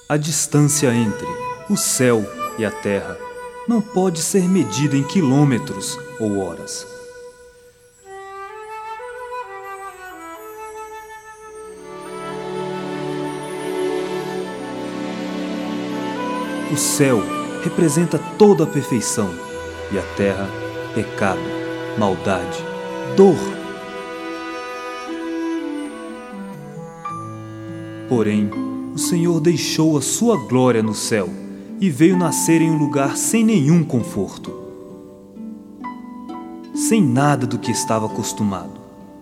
A distância entre o céu e a terra não pode ser medida em quilômetros ou horas. O céu representa toda a perfeição e a terra, pecado, maldade, dor. Porém, o Senhor deixou a sua glória no céu e veio nascer em um lugar sem nenhum conforto, sem nada do que estava acostumado.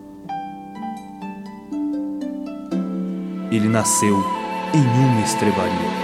Ele nasceu em uma estrebaria.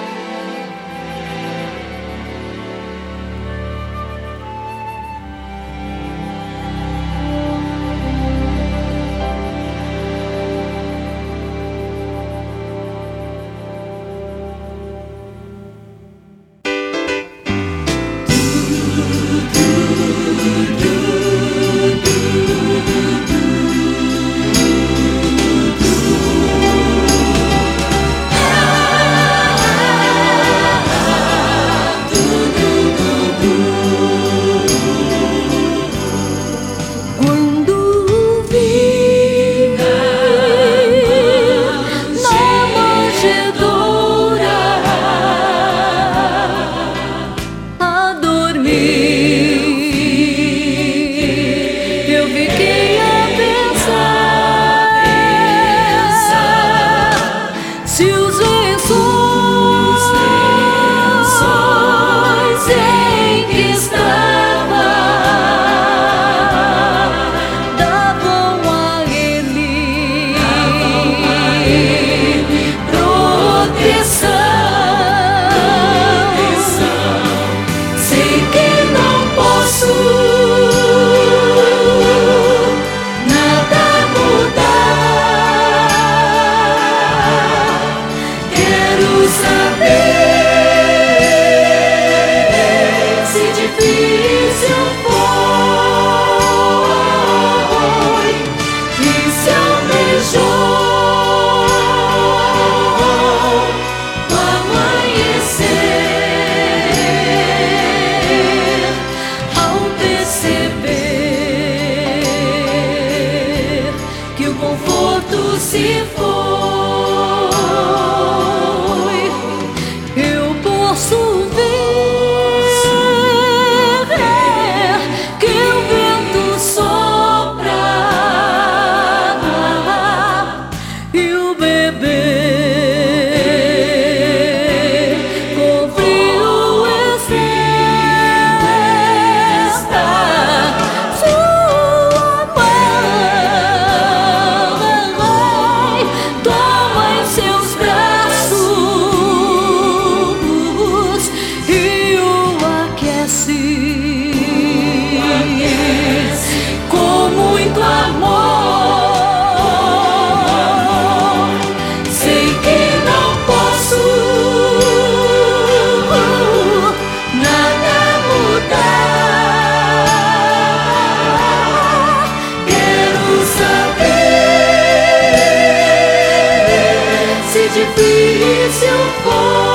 Se foi, eu posso ver que o vento sopra e o bebê com frio está sua mãe. Toma em seus braços e o aquece com muito amor. Sei que não posso nada mudar. Quero saber se difícil for.